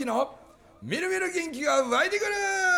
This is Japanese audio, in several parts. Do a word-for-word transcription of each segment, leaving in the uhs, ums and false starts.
之のみるみる元気が湧いてくる。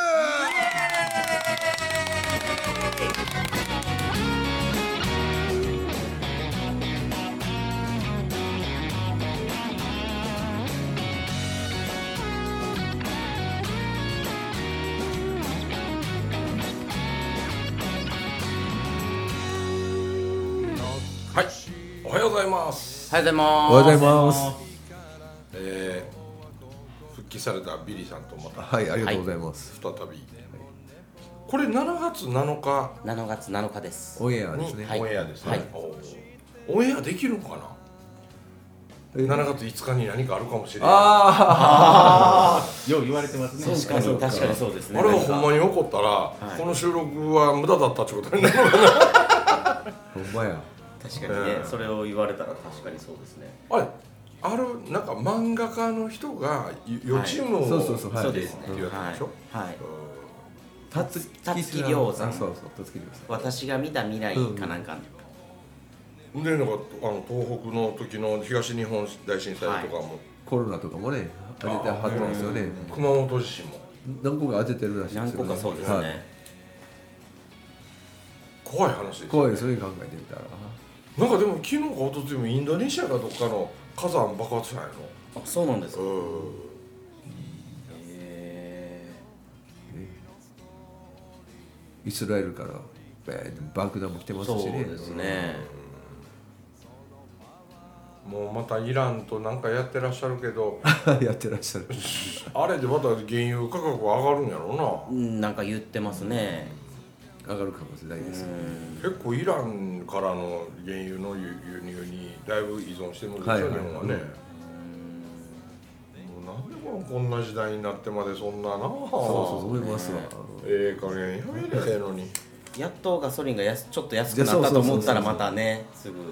はい、おはようございます。 おはようございます。 おはようございます。 えー、復帰されたビリーさんとまたはい、ありがとうございます。 再び、はい、これしちがつなのかしちがつなのかですオンエアですね。 はいオンエアですね、 はい、 オンエアできるのかな。しちがついつかに何かあるかもしれない。 ああよう言われてますね。 確かに確かにそうですね。 あれがほんまに起こったら、はい、この収録は無駄だったってことになるのかな。 ほんまや。 確かにね、えー、それを言われたら確かにそうですね。 あれ、あるなんか漫画家の人が予知夢をそうそうそう、 はい、ですっていうやつでしょ。 はい。 たつたつき餃子。 そうそう、たつき餃子。 私が見た未来かなんか。 うん、でなんかあの東北の時の東日本大震災とかも、はい、 コロナとかもね当ててはってますよね。 熊本地震も何個か当ててるらしいですよね。 何個かそうですね。はい、 怖い話です、ね。 怖いですね、考えてみたら。 なんかでも昨日か一昨日もインドネシアかどっかの火山爆発したんやろ。 あ、そうなんですか。うん、 へー、イスラエルから爆弾も来てますしね。 そうですね。 もうまたイランとなんかやってらっしゃるけどやってらっしゃるあれでまた原油価格上がるんやろうな。 うん、なんか言ってますね。 上がるかもしれないですよね。 結構イランからの原油の輸入にだいぶ依存してるんですよ、はいはい、日本はね。もうなんでこんな時代になってまでそんなな。そうそう思いますわ。 ええ加減やめれへんのに。 やっとガソリンがやすちょっと安くなったと思ったらまたねすぐ。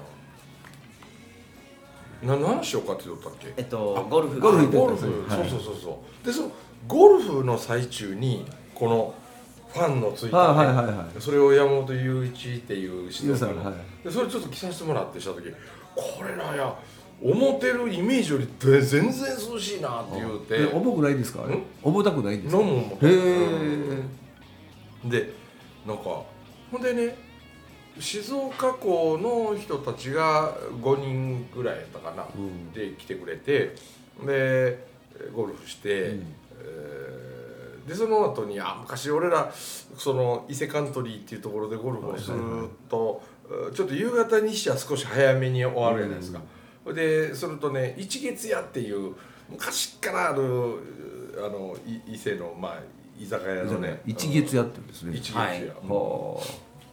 何の話しようかって言ったっけ。 えっとゴルフゴルフゴルフ、はい、そうそうそうそう。でそのゴルフの最中にこのファンのついた、ね、 はいはいはい、 それを山本雄一っていう人が、 はい、 でそれちょっと着させてもらってした時、これらや思ってるイメージより全然涼しいなって言うて。 重くないんですか。重たくないんですか。 何も重たくない。へー。でなんかほんでね、静岡港の人たちがごにんぐらいやったかな、うん、で来てくれて、でゴルフして、うん、えー、でその後にあ昔俺らその伊勢カントリーっていうところでゴルフをすると、ちょっと夕方にしちゃ少し早めに終わるじゃないですか、うん、でするとね一月屋っていう昔からあるあの伊勢のまあ居酒屋のね一月屋って言うんですね。 一月屋、 はい、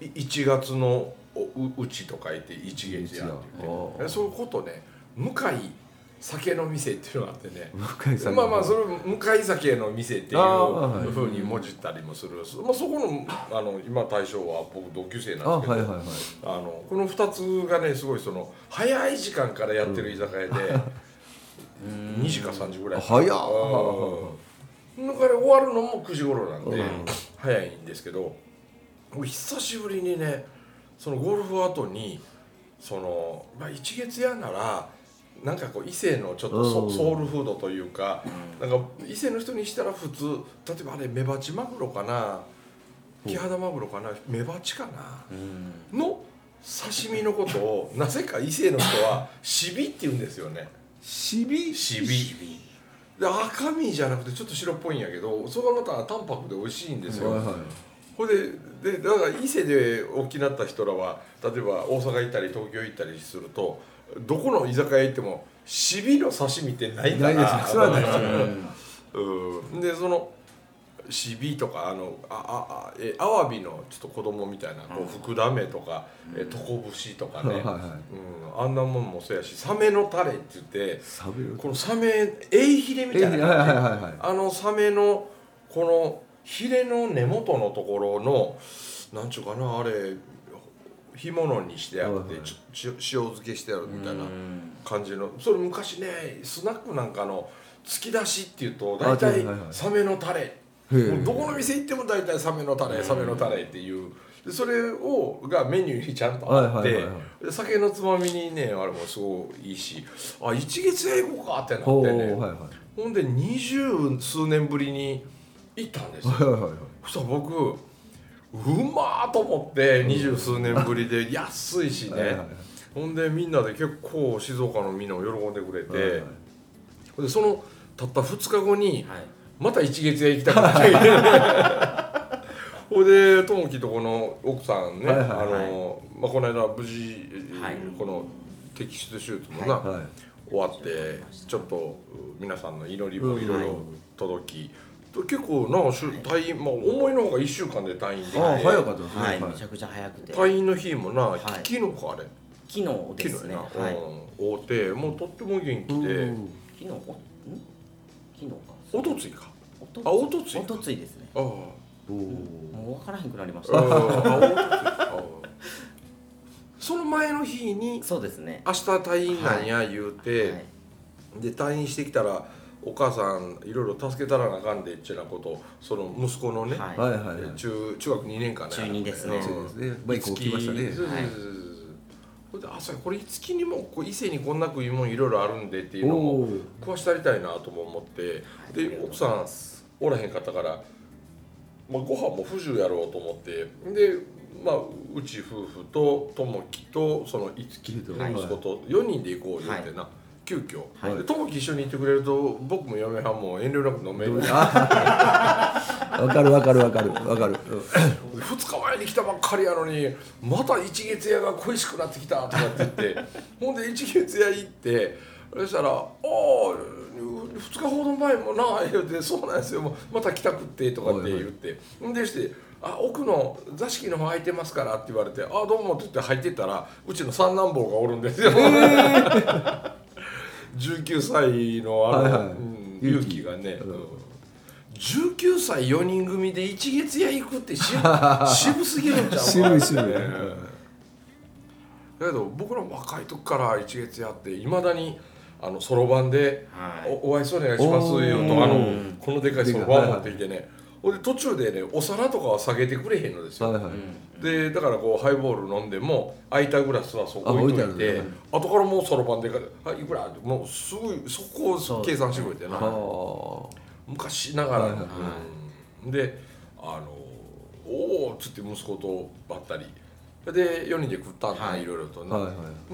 いちがつの う, うちと書いて一月屋って言って、そういうことね、向かい酒の店っていうのがあってね、まあまあそれ向かい酒の店っていうふうにもじったりもする、まあ、そこのあの今大将は僕同級生なんですけど、あ、はいはいはい、あのこのふたつがねすごいその早い時間からやってる居酒屋で、うん、にじかさんじぐらい早っ。 だから終わるのもくじ頃なんで、うん、早いんですけど、久しぶりにねそのゴルフ後にその、まあ、一月屋ならなんかこう伊勢のちょっと ソ, ソウルフードというか、うん、なんか伊勢の人にしたら普通、例えばあれメバチマグロかな、キハダマグロかな、メバチかな、うん、の刺身のことをなぜか伊勢の人はシビって言うんですよね。 シビ？ シビで赤身じゃなくてちょっと白っぽいんやけど、それがまた淡白で美味しいんですよ。はいはい、ほいででだから伊勢で大きなった人らは例えば大阪行ったり東京行ったりするとどこの居酒屋行ってもシビの刺身ってないから。 ないです。それはないですよね。 うん、でそのシビとかあのああえアワビのちょっと子供みたいなこう福ダメとか、うん、えトコブシとかね、はいはい、うん、あんなもんもそうやしサメのタレって言ってこのサメエイヒレみたいな感じ、はいはいはいはい、あのサメのこのヒレの根元のところのなんちゅうかなあれ干物にしてあって、はいはい、ちょ塩漬けしてあるみたいな感じの、それ昔ねスナックなんかの突き出しっていうと大体サメのタレ、もうどこの店行っても大体サメのタレサメのタレっていうでそれをがメニューにちゃんとあって、はいはいはいはい、で酒のつまみにねあれもすごいいいし、あ一月屋行こうかってなってね、はいはい、 ほんで二十数年ぶりに行ったんですよ。 はいはいはい。 そしたら僕うまーと思って二十数年ぶりで安いしね、 はいはいはい、 ほんでみんなで結構静岡のみんなも喜んでくれて、 はいはい、 でそのたったふつかごにはい、 また一月屋行きたくてほいで友樹とこの奥さんね、 はいはいはい、 あのまあ、この間無事、 はい、 この摘出手術もな、 はい、 終わってちょっと皆さんの祈りもいろいろ届き、うん、結構な退院、まあ、思いのほかいっしゅうかんで退院できて、 あ早かったですね、 はい、めちゃくちゃ早くて退院の日もな、はい、昨日かあれ昨日ですね、 昨日やな、はい、会うてもうとっても元気で、 昨日おん昨日かおとついかあおとついおとついですね。 ああおもう分からへんくなりました。 その前の日にそうですね、 明日退院なんや言うて、はいはい、で退院してきたらお母さんいろいろ助けたらなあかんでっちゅうなことをその息子のね、はいはいはい、中, 中学にねんかね中にですね、 そうですね、まあ、来ましたね。 それで朝これいつきにもこう伊勢にこんな食い物いろいろあるんでっていうのを食わしてやりたいなとも思って、で奥さんおらへんかったから、まあ、ご飯も不自由やろうと思ってで、まあ、うち夫婦と友樹とその五木の息子とよにんで行こう言ってな、はい、急遽、はい、で友樹一緒に行ってくれると僕も嫁はんも遠慮なく飲める。 わかるわかるわかるわかる。 ふつかまえに来たばっかりやのにまた一月屋が恋しくなってきたとかって言ってほんで一月屋行ってそしたら「ああふつかほど前もな」言うて「そうなんですよまた来たくって」とかって言ってほんでして「あ奥の座敷の方空いてますから」って言われて「あどうも」って言って入ってったらうちの三男坊がおるんですよ。じゅうきゅうさいのあの、はいはい、うん、勇気がね、うん、じゅうきゅうさいよにん組で一月屋行くって渋すぎるんちゃうか渋い渋い、ね、 だけど僕ら若い時から一月屋っていまだにあのそろばんで、はい、お, お会いそうお願いしますよとあのこのでかいそろばんを持ってきてね、はいはい、で途中でねお皿とかは下げてくれへんのですよ、はいはい、でだからこうハイボール飲んでも空いたグラスはそこ置いといて、ね、後からもうそろばんで「はいいくら?」ってもうすごいそこを計算してくれてな昔ながら、はいはいうん、であの「おお」っつって息子とばったりでよにんで食ったんだね、はい、いろいろとね、はいはい、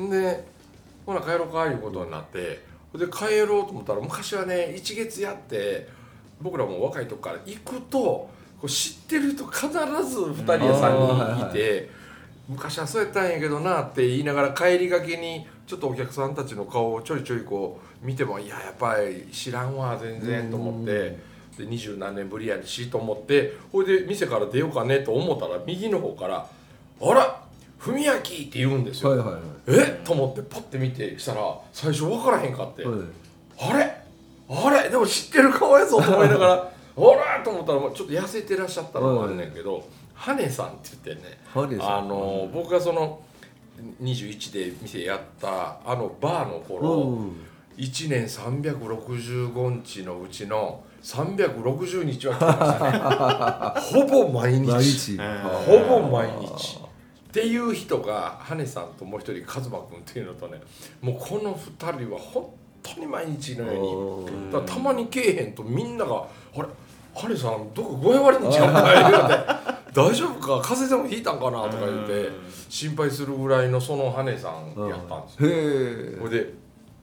でほな帰ろうかいうことになってで帰ろうと思ったら昔はね一月やって僕らも若い時から行くとこう知ってる人必ずふたりやさんにんいて、はいはい、昔はそうやったんやけどなって言いながら帰りがけにちょっとお客さんたちの顔をちょいちょいこう見てもいややっぱり知らんわ全然と思ってで二十何年ぶりやしと思ってほいで店から出ようかねと思ったら右の方から「あら文明!」って言うんですよ、はいはいはい、えっと思ってパッて見てしたら最初分からへんかって、はい、あれあれでも知ってる顔やぞと思いながらあらと思ったらちょっと痩せてらっしゃったのがあるねんけど、はい、羽根さんって言ってねあの僕がそのにじゅういちで店やったあのバーの頃いちねんさんびゃくろくじゅうごにちのうちのさんびゃくろくじゅうにちは来てましたねほぼ毎日毎日ほぼ毎日っていう人が羽根さんともう一人カズマ君っていうのとねもうこのふたりは本当に毎日のようにだからたまにけえへんとみんなが「あれ羽根さんどこ具合悪いんちゃうか?」言うて「大丈夫か風邪でもひいたんかな?」とか言って心配するぐらいのその羽根さんやったんですよ。へほいで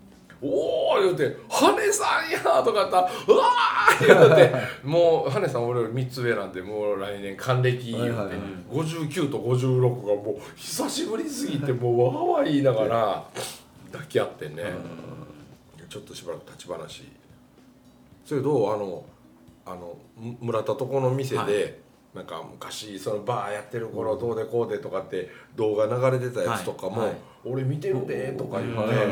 「おー!」言うて「羽根さんや!」とか言ったら「うわー!」言うてもう羽根さん俺よりみっつ上なんでもう来年還暦言うて、はいはいはい、ごじゅうきゅうとごじゅうろくがもう久しぶりすぎてもうわーわー言いながら抱き合ってねちょっとしばらく立ち話それどうあのあの村田とこの店で、はい、なんか昔そのバーやってる頃どうでこうでとかって動画流れてたやつとかも、はいはい、俺見てるでとか言って、はいはい、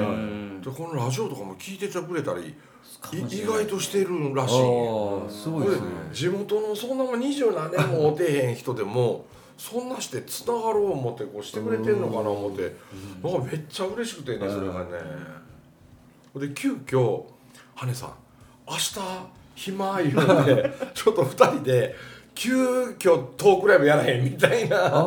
でこのラジオとかも聞いててくれたり意外としてるらしい。 すごいですね。 地元のそんなも二十何年も会てへん人でもそんなしてつながろう思ってこうしてくれてんのかな思ってなんかめっちゃ嬉しくてねそれがね。で急遽羽根さん明日暇言うてちょっとふたりで急遽トークライブやらへんみたいなあ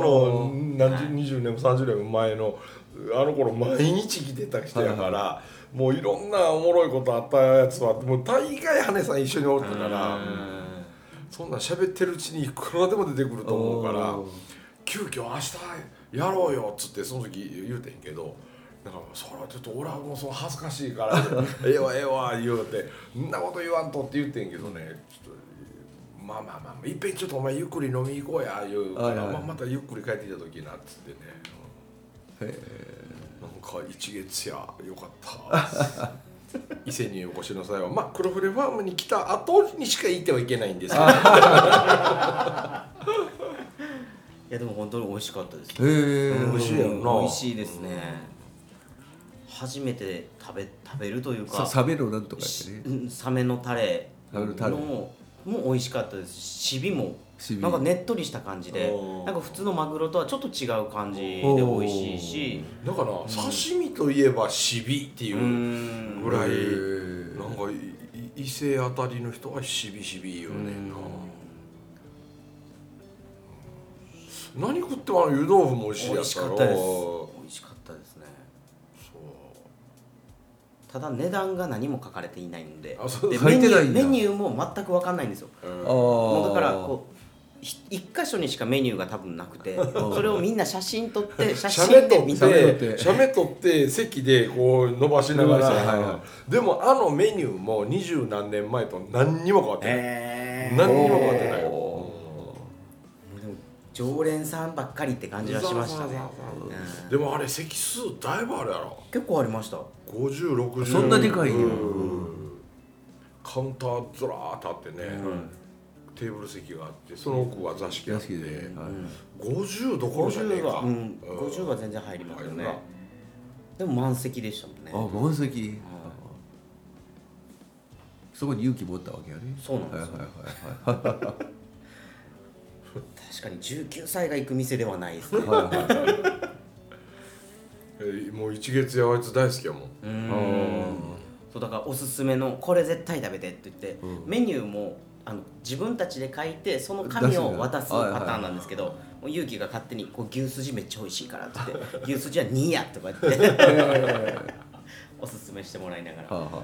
の何十にじゅうねんもさんじゅうねんも前のあの頃毎日来てた人やから、はい、 もういろんなおもろいことあったやつはもう大概羽根さん一緒におったから、そんなん喋ってるうちにいくらでも出てくると思うから、急遽明日やろうよっつってその時言うてんけど、だからそれはちょっと俺はもうそう恥ずかしいからええわええわ言うて、そんなこと言わんとって言ってんけどね、ちょっとまあまあまあいっぺんちょっとお前ゆっくり飲み行こうや言うから、まあ、またゆっくり帰ってきた時なっつってね、へえなんか一月やよかった伊勢にお越しの際はまあ黒船ファームに来た後にしか行ってはいけないんですけどいやでも本当に美味しかったです。へえ美味しいやんな。 美味しいですね。初めて食べ食べるというか、 サメのなんとかやね。 サメのタレのも美味しかったですし、シビもなんかねっとりした感じで、なんか普通のマグロとはちょっと違う感じで美味しいし、 だから刺身といえばシビっていうぐらい、なんか伊勢あたりの人はシビシビ言うねんな。何食ってもあの湯豆腐も美味しいやつだろ。 美味しかったです。美味しかったですね。ただ値段が何も書かれていないので、でメニューメニューも全く分かんないんですよ。もうだからこう一箇所にしかメニューが多分なくて、それをみんな写真撮って写真で見て写メ撮って席でこう伸ばしながら、でもあのメニューも二十何年前と何にも変わってない、えー、何にも変わってないよ。 常連さんばっかりって感じはしましたね。 でもあれ席数だいぶあるやろ。 結構ありました。 ごじゅう、ろくじゅうそんなでかいよ。 カウンターずらーっとあってね、テーブル席があってその奥は座敷あって、ごじゅうどころじゃねえか。 ごじゅうは全然入りますよね。でも満席でしたもんね。 あ、満席。そこに勇気持ったわけやね。 そうなんですよ。確かにじゅうきゅうさいが行く店ではないですね。 もう一月やあいつ大好きやもん。 うんそうだからおすすめのこれ絶対食べてって言って、うん、メニューもあの自分たちで書いてその紙を渡すパターンなんですけど、もう勇気が勝手にこう牛すじめっちゃ美味しいからって言って牛すじはにやとか言っておすすめしてもらいながら、はあはあ、ね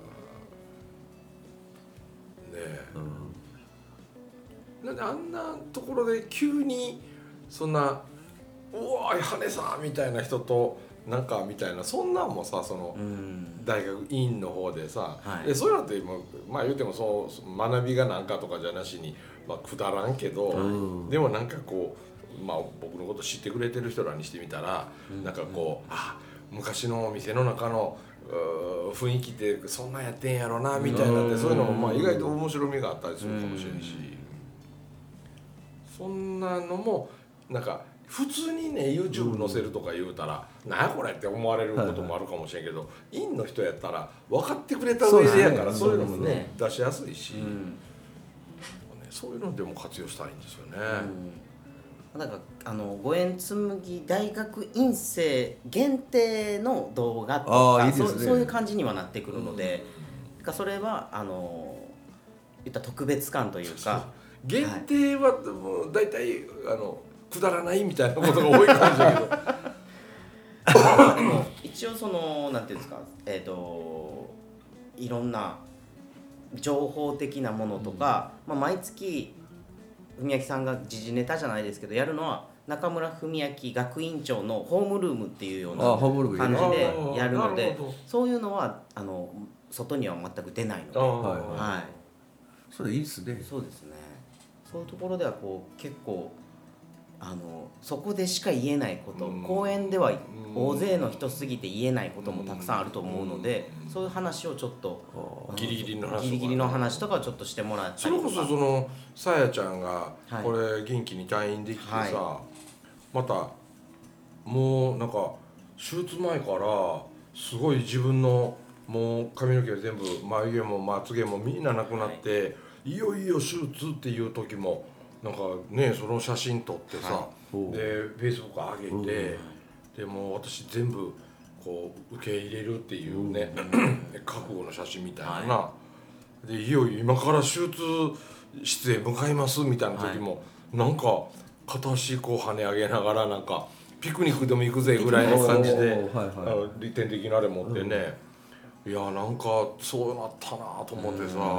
え、うん、なんであんなところで急にそんなうわー羽根さんみたいな人となんかみたいな、そんなんもさ、その大学院の方でさ、はい、でそういうのってもまあ言うてもそう学びがなんかとかじゃなしに、まあ、くだらんけど、はい、でもなんかこう、まあ、僕のこと知ってくれてる人らにしてみたら、うん、なんかこう、あ昔のお店の中の雰囲気ってそんなんやってんやろなみたいなって、そういうのもまあ意外と面白みがあったりするかもしれんし、そんなのもなんか普通にね YouTube 載せるとか言うたら、うん、なんやこれって思われることもあるかもしれんけど、はい、院の人やったら分かってくれた上でやから、そういうのもね、ね出しやすいし、うん、そういうのでも活用したいんですよね。 うん、なんかあのご縁紬大学院生限定の動画とか、いいですね、そ, そういう感じにはなってくるので、うん、それはあの言った特別感というか、 限定はもう大体あのくだらないみたいなことが多いかもしれないけどでも一応そのなんていうんですか、えーといろんな情報的なものとか、うんまあ、毎月文明さんが時事ネタじゃないですけどやるのは中村文明学院長のホームルームっていうような感じでやるので、そういうのはあの外には全く出ないので、はいはい、 それいいですね。 そうですね。そういうところではこう結構あのそこでしか言えないこと、うん、公園では大勢の人すぎて言えないこともたくさんあると思うので、うん、そういう話をちょっとギリギリの話とか、 ギリギリの話とかをちょっとしてもらったりとか、 それこそそのさやちゃんがこれ元気に退院できてさ、はい、またもうなんか手術前からすごい自分のもう髪の毛全部眉毛もまつげもみんななくなって、はい、いよいよ手術っていう時もなんかねその写真撮ってさ、はい、で Facebook 上げて、でも私全部こう受け入れるっていうね覚悟の写真みたいな、はい、でいよいよ今から手術室へ向かいますみたいな時も、はい、なんか片足こう跳ね上げながらなんかピクニックでも行くぜぐらいの感じで利点的なあれ持ってね、 いやなんかそうなったなと思ってさ、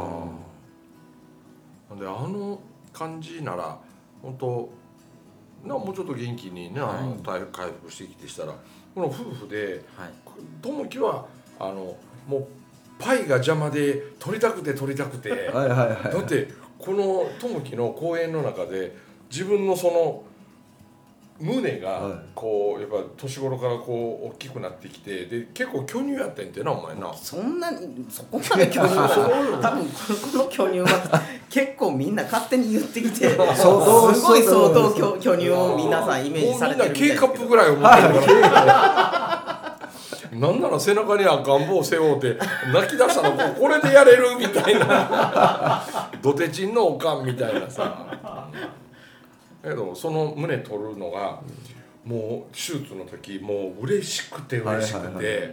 なんであの感じなら本当なもうちょっと元気にね、はい、回復してきてしたらこの夫婦で友樹、はい、はあのもうパイが邪魔で撮りたくて撮りたくてはいはい、はい、だってこの友樹の講演の中で自分のその胸がこうやっぱ年頃からこう大きくなってきてで結構巨乳やってんてなお前な。 そんなにそこまで巨乳は多分この巨乳は結構みんな勝手に言ってきてすごい相当巨巨乳を皆さんイメージされてるみたいですけど、 もうみんな K カップぐらい思ってるからなんなら背中に赤ん坊背負うて泣き出したらこれでやれるみたいなドテチンのおかんみたいなさ。けどその胸取るのがもう手術の時もう嬉しくて嬉しくて、はいはいはい、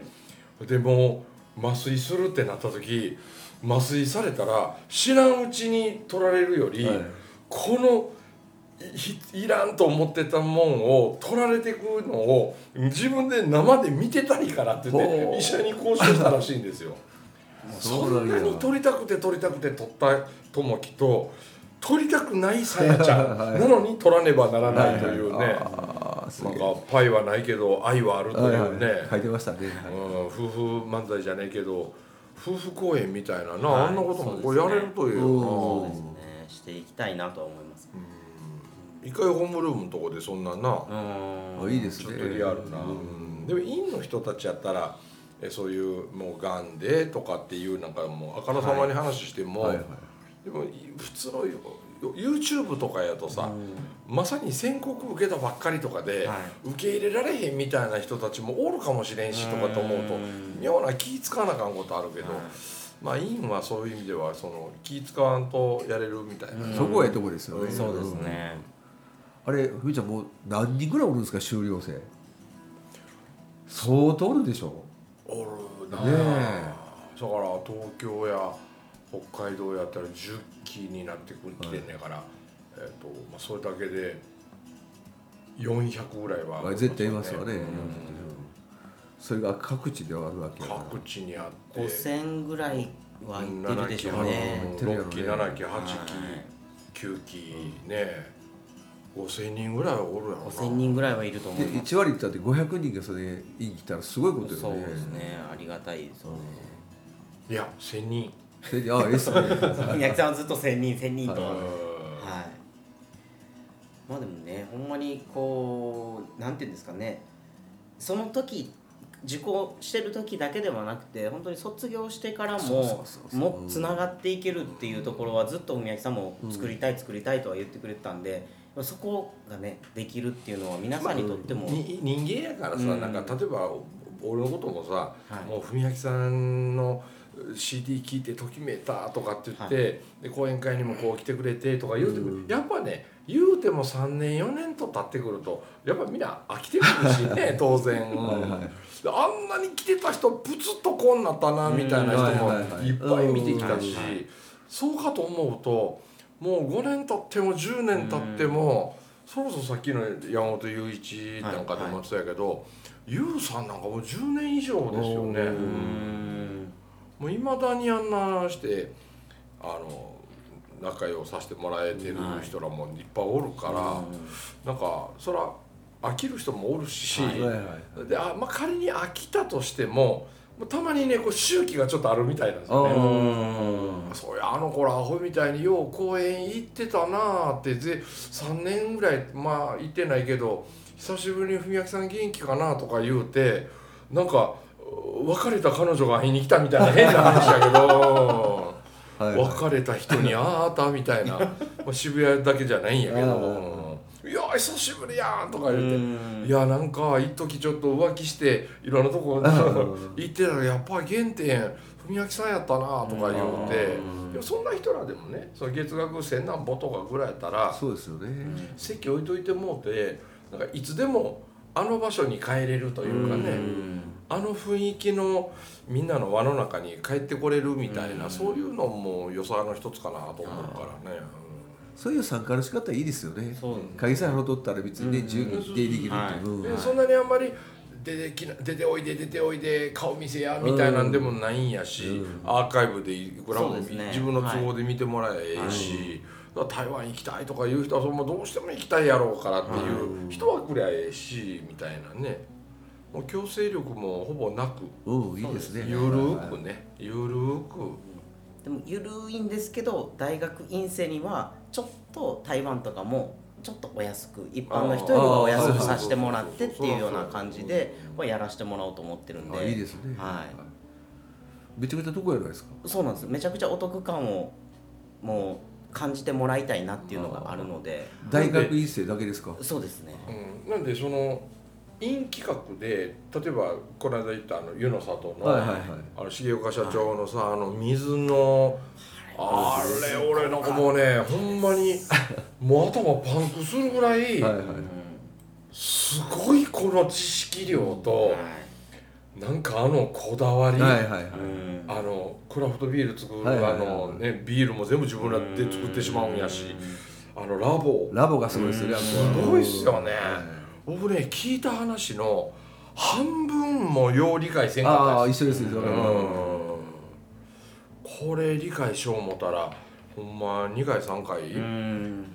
でもう麻酔するってなった時麻酔されたら知らんうちに取られるより、はい、この い, いらんと思ってたもんを取られていくのを自分で生で見てたいからって言って医者に交渉したらしいんですよそんなに取りたくて取りたくて取った友樹と取りたくないさやちゃんなのに取らねばならないというね、はいはい、なんかパイはないけど愛はあるというね、はいはい、 書いてましたね、はいうん、夫婦漫才じゃねえけど夫婦公演みたいなな、はい、あんなこともこれやれるというよな。 そうですね、していきたいなとは思います。 うん、一回ホームルームのとこでそんなな、 うん、いいですね、 ちょっとリアルな、うん、でも院の人たちやったらえそういうもうがんでとかっていうなんかもうあからさまに話しても、はいはいはい、でも普通の YouTube とかやとさ、うん、まさに宣告受けたばっかりとかで、はい、受け入れられへんみたいな人たちもおるかもしれんしとかと思うと妙な気使わなあかんことあるけど、はい、まあ院はそういう意味ではその気使わんとやれるみたいな、 そこはええとこですよね、 うん、そうですね、 うん、あれふみちゃんもう何人ぐらいおるんですか修了生。相当おるでしょ。 おるな、ね、だから東京や北海道やったらじゅっきになってきてんねんから、はい、えーとまあ、それだけでよんひゃくぐらいは、 ね、絶対いますよね、うん、それが各地ではあるわけや各地にあってごせんぐらいはいってるでしょうね。 ろっきななきはちききゅうきねごせんにんぐらいはおるやろな。 ごせんにんぐらいはいると思う。 いち割いったってごひゃくにんがそれで院来たらすごいことよね。 そうですね、ありがたいですよね。 いやせんにんああ、いいっすね。 宮城さんはずっとせんにんせんにんと、はい、まあでもね、ほんまにこうなんていうんですかね、その時受講してる時だけではなくて本当に卒業してからももつながっていけるっていうところはずっと宮城さんも作りたい作りたいとは言ってくれてたんで、そこがねできるっていうのは皆さんにとっても、 まあ、人間やからさ、うん、なんか例えば俺のこともさ、はい、もう文明さんの シーディー 聞いてときめいたとかって言って、はい、で講演会にもこう来てくれてとか言うてくる、うん、やっぱね言うてもさんねんよねんと経ってくるとやっぱみんな飽きてくるしね当然、はいはい、あんなに来てた人プツッとこうなったなみたいな人もいっぱい見てきたし、そうかと思うともうごねん経ってもじゅうねん経っても、うん、そろそろさっきの山本雄一なんかでもそうやけど、優、はいはい、さんなんかもうじゅうねん以上ですよね。うん、もういまだにあんなしてあの仲良させてもらえてる人らもいっぱいおるから、はい、なんかそら飽きる人もおるし、はいはいはい、であ、まあ、仮に飽きたとしてもたまにねこう周期がちょっとあるみたいなんですよね。そうやあの頃アホみたいによう公園行ってたなーってぜさんねんぐらいまあ行ってないけど久しぶりに文明さん元気かなとか言うてなんか別れた彼女が会いに来たみたいな変な話だけどはい、はい、別れた人にあったみたいな、まあ、渋谷だけじゃないんやけどいや久しぶりやんとか言っていやなんか一時ちょっと浮気していろんなとこ行ってたらやっぱり原点文明さんやったなとか言うていやそんな人らでもねその月額せんなんぼとかぐらいやったらそうですよね、 席置いといてもうてなんかいつでもあの場所に帰れるというかねあの雰囲気のみんなの輪の中に帰ってこれるみたいなそういうのも良さの一つかなと思うからね。 そういう参加の仕方いいですよね。鍵さえ払っとったら別にね自由に出入りできるっていう、 はい、そんなにあんまり出てきな出ておいで出ておいで顔見せやみたいなんでもないんやし、うん、アーカイブでいくらも、ね、自分の都合で見てもらえばいいし、はい、台湾行きたいとかいう人はそれもどうしても行きたいやろうからっていう人は来りゃええしみたいなね、もう強制力もほぼなく、 うん、いいですね、 ゆるくね、ゆるく。 でもゆるいんですけど、大学院生にはちょっと台湾とかもちょっとお安く、一般の人よりはお安くさせてもらってっていうような感じでやらせてもらおうと思ってるんで。 あ、いいですね、 はい、 めちゃめちゃどこやないですか。 そうなんです、めちゃくちゃお得感をもう感じてもらいたいなっていうのがあるので。 大学院生だけですか。 そうですね、 うん、なんでその院企画で例えばこの間言ったあの湯の里の、はいはいはい、あの重岡社長のさ、はい、あの水のあれ俺なんかもうねほんまにもう頭パンクするぐらい、はいはい、すごいこの知識量と、はい、なんかあのこだわり、はいはいはい、あのクラフトビール作る、はいはいはい、あのね、ビールも全部自分らで作ってしまうんやし、あのラボラボがすごいですよね。 すごいっすよね、はい、僕ね聞いた話の半分もよう理解せんかったです。 ああ、一緒ですよ、うん、 これ理解しよう思ったらほんまにかいさんかい、うん、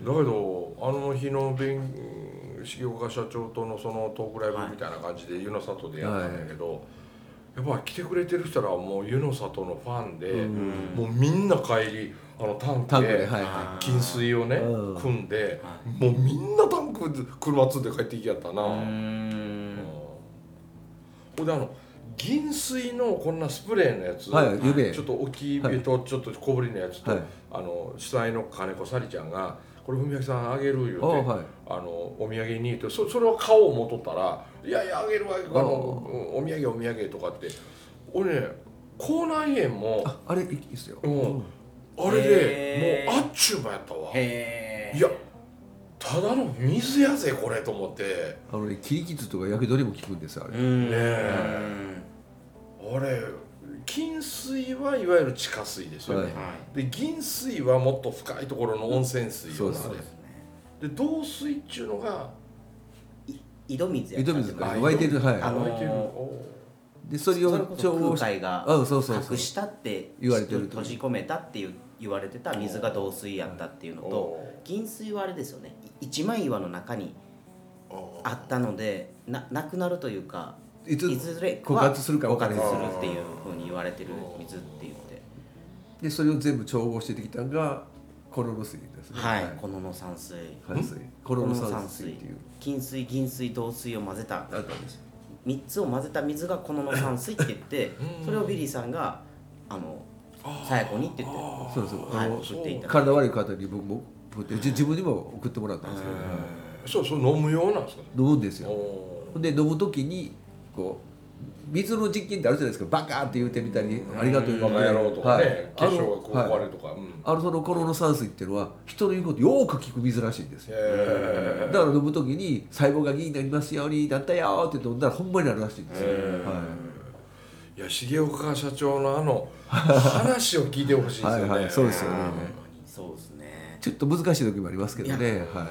だけどあの日の重岡社長とのそのトークライブみたいな感じで湯の里でやったんだけど、はい、やっぱ来てくれてる人らはもう湯の里のファンで、うん、もうみんな帰りあのタンクで金水をね、うん、組んで、もうみんなタンクで車積んで帰ってきやったな。うん、ほんであの銀水のこんなスプレーのやつ、はい、ちょっと大きいとちょっと小ぶりのやつと、はい、あの主催の金子さりちゃんがこれ文明さんあげる言うて、はい、あのお土産にと そ, それを買おう思っとったらいやいやあげるわあのお土産お土産とかって俺ね口内炎もあ, あれいいですよ、 うん、あれでもうあっちゅう間やったわ。へいやただの水やぜこれと思って、 あのね切り傷とかやけどにも効くんですあれ。 うんねえ、あれ金水はいわゆる地下水ですよね、はい、で銀水はもっと深いところの温泉水よ、うん、そうですね。で導水っちゅうのが井戸水やったんですか。湧いてる、はい、 あのー、 湧いてる。でそれを空海が隠したって言われてる、閉じ込めたっていう言われてた水が導水やったっていうのと、銀水はあれですよね、一枚岩の中にあったので な, なくなるというかいずれ枯渇するか枯渇するっていうふうに言われてる水って言って、 でそれを全部調合してできたのがコロノ水ですね。 はい、コロノ山水、 コロノ山水っていう金水銀水導水を混ぜたみっつを混ぜた水がコロノ山水って言ってそれをビリーさんがあの最後にって言って、 そうそう、 はい、送っていた体悪い方に僕も自分にも送ってもらったんですけど、 そうそう飲むようなんですか。 飲むんですよ。で飲む時にこう水の実験ってあるじゃないですか。バカーって言うてみたりありがとうバカ野郎とかね、化粧がこう壊れるとか、 あのそのコロノ山水っていうのは人の言うことよく聞く水らしいんですよ。だから飲む時に細胞が銀になりますようになったよって言って飲んだらほんまになるらしいんですよ。 いや重岡社長のあの話を聞いてほしいですよね。はいはい、 そうですよね。 そうですね。 ちょっと難しい時もありますけどね。はい、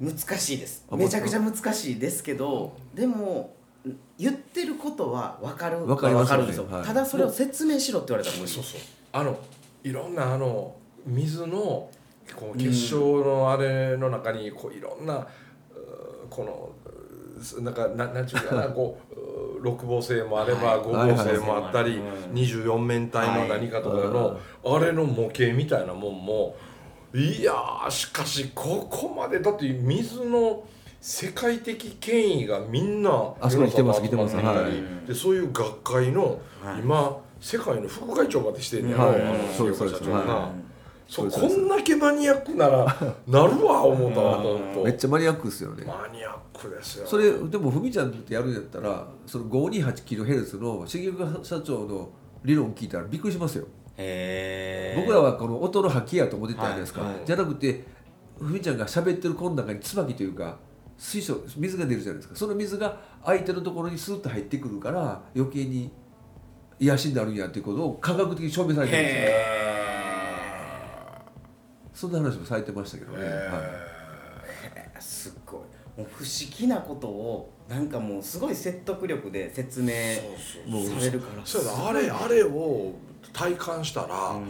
難しいです。めちゃくちゃ難しいですけど、でも言ってることは分かる分かるんですよ、はい、ただそれを説明しろって言われたら無理。 そうそう、あのいろんなあの水のこう結晶のあれの中にこういろんなこのなんかななんちゅうかなこう六芒星もあれば五芒星もあったりにじゅうよん面体の何かとかのあれの模型みたいなもんもいやーしかしここまでだって水の世界的権威がみんなあそこに来てます来てます、はい、でそういう学会の今世界の副会長までしてんねん、はい、あの重岡社長が。そうこんだけマニアックならなるわ思ったわ本当。 めっちゃマニアックですよね。 マニアックですよ。 それでもふみちゃんってやるんやったらその ごひゃくにじゅうはちキロヘルツ の重岡社長の理論聞いたらびっくりしますよ。へ僕らはこの音の波形やと思ってたじゃないですか、はいはい、じゃなくてふみちゃんが喋ってるこの中に椿というか水素水が出るじゃないですか。その水が相手のところにスーッと入ってくるから余計に癒しになるんやっていうことを科学的に証明されてるんですよ。そんな話もされてましたけどね、はい、 すっごいもう不思議なことをなんかもうすごい説得力で説明されるから、 そうそうあれあれを体感したら、うん、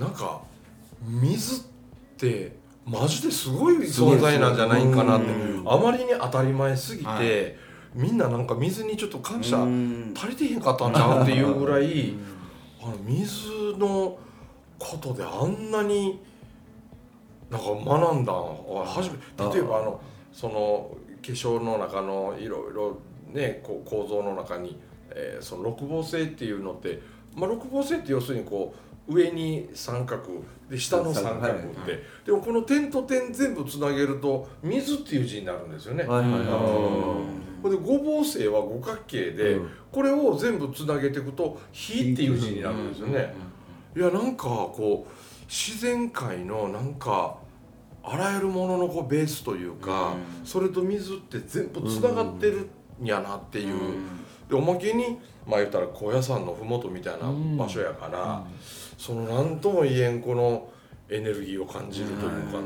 なんか水ってマジですごい存在なんじゃないかなって、あまりに当たり前すぎて、はい、みんななんか水にちょっと感謝足りてへんかったんちゃうっていうぐらいあの水のことであんなになんか学んだ初め例えばあのその化粧の中のいろいろねこう構造の中に、えー、その六芒星っていうのって、まあ、六芒星って要するにこう上に三角で下の三角って、はい、でもこの点と点全部つなげると水っていう字になるんですよね。はいはいはい、で五芒星は五角形で、うん、これを全部つなげていくと火っていう字になるんですよね。いやなんかこう自然界のなんかあらゆるもののこうベースというか、うん、それと水って全部つながってるんやなっていう、うん、でおまけにまあ言ったら高野山の麓みたいな場所やから、うん、その何とも言えんこのエネルギーを感じるというかな、うん、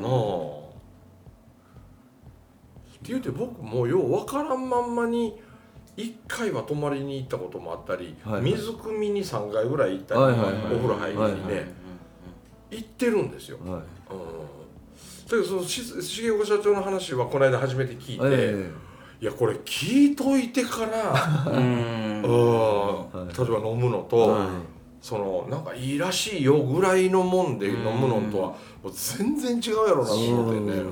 って言うて僕もよう分からんまんまにいっかいは泊まりに行ったこともあったり、はいはい、水汲みにさんかいぐらい行ったり、はいはいはい、お風呂入りにね、はいはい、行ってるんですよ。はい、うんだけどその重岡社長の話はこの間初めて聞いて、えー、いやこれ聞いといてからうん、はい、例えば飲むのと、はい、そのなんかいいらしいよぐらいのもんで飲むのとはもう全然違うやろなと思ってね。うん、そう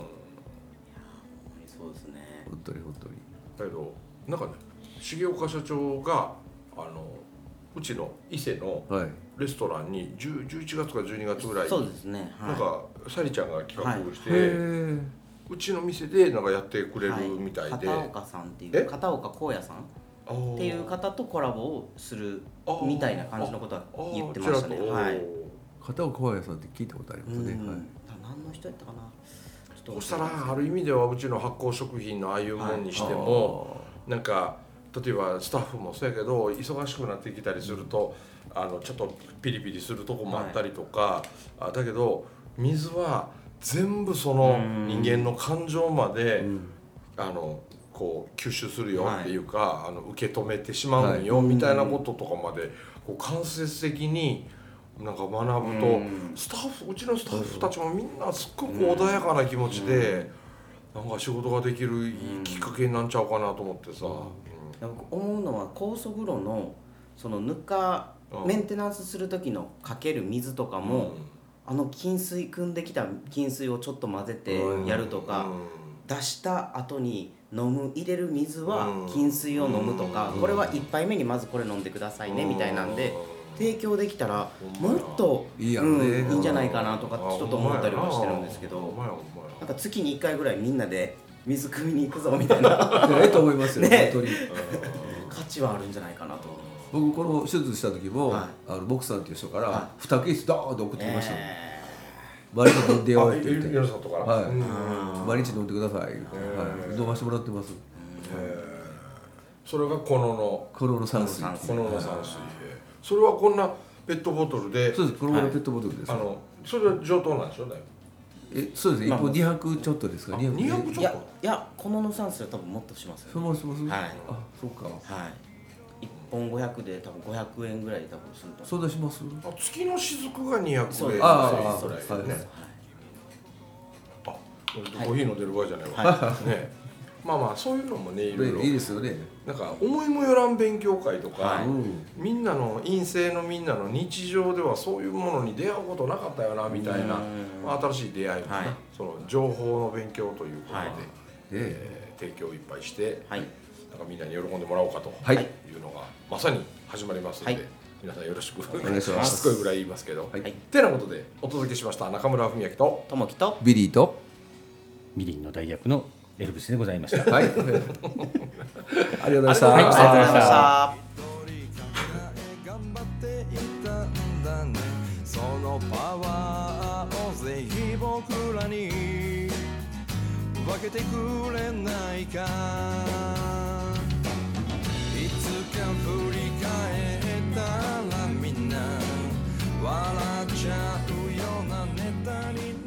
ですね。 本当に本当に。 だけどなんかね重岡社長があのうちの伊勢のレストランにじゅういちがつかじゅうにがつぐらいにそうですね、はい、 なんかサリちゃんが企画して、はい、うちの店でなんかやってくれるみたいで、 はい、片岡さんっていう片岡光也さんっていう方とコラボをするみたいな感じのことは言ってましたね。はい、 片岡光也さんって聞いたことありますね。はい、何の人やったかな。 そしたらある意味ではうちの発酵食品のああいうもんにしても、はい、なんか例えばスタッフもそうやけど忙しくなってきたりするとあのちょっとピリピリするとこもあったりとか、はい、だけど水は全部その人間の感情まであのこう吸収するよっていうか、はい、あの受け止めてしまうんよみたいなこととかまでこう間接的になんか学ぶとスタッフうちのスタッフたちもみんなすっごく穏やかな気持ちでなんか仕事ができるいいきっかけになっちゃうかなと思ってさ。 思うのは酵素風呂のそのぬかメンテナンスする時のかける水とかも、うん、あの金水汲んできた金水をちょっと混ぜてやるとか、うん、出した後に飲む入れる水は金水を飲むとか、うん、これはいっぱいめにまずこれ飲んでくださいねみたいなんで提供できたらもっといい、うん、いいんじゃないかなとかちょっと思ったりはしてるんですけど、なんか月にいっかいぐらいみんなで水汲みに行くぞみたいなええと思いますよ、ね、本当に価値はあるんじゃないかなと。 僕この手術した時も、はい、あのボクさんっていう人からにケースドーンと送ってきましたもん、えー、毎日飲んでよって言って皆さんとから、 はい、毎日飲んでくださいって、はい、飲ませてもらってます。 それがこののこのの散水このの散水それはこんなペットボトルでそうですこのぐらいペットボトルです、 はい、あのそれは上等なんでしょだいぶえそうですね、一本にひゃくちょっとですか。 にひゃくちょっと。いやいやこのの酸素は多分もっとしますよ、ね。 そうします。 はい。 あそうか。はい 。一本ごひゃくで多分ごひゃくえんぐらい多分すると。 そう出します。 あ月の雫がにひゃくえん。 そうです。 ああそうですね。 あコーヒー飲んでる場合じゃないわ。はい、ね。まあまあそういうのもねいろいろいいですよね。 なんか思いもよらん勉強会とか、はい、みんなの陰性のみんなの日常ではそういうものに出会うことなかったよなみたいな、まあ、新しい出会いもね、はい、その情報の勉強ということで、はいえー、提供いっぱいして、はい、なんかみんなに喜んでもらおうかというのがまさに始まりますので、はい、皆さんよろしくお願いします。しつこいぐらい言いますけど、はい、てなことでお届けしました中村文明とともきとビリーとみりんの代役のエルブスでございました。 はい。ありがとうございました。 ありがとうございました。そのパワーをぜひ僕らに分けてくれないか。いつか振り返ったらみんな笑っちゃうようなネタに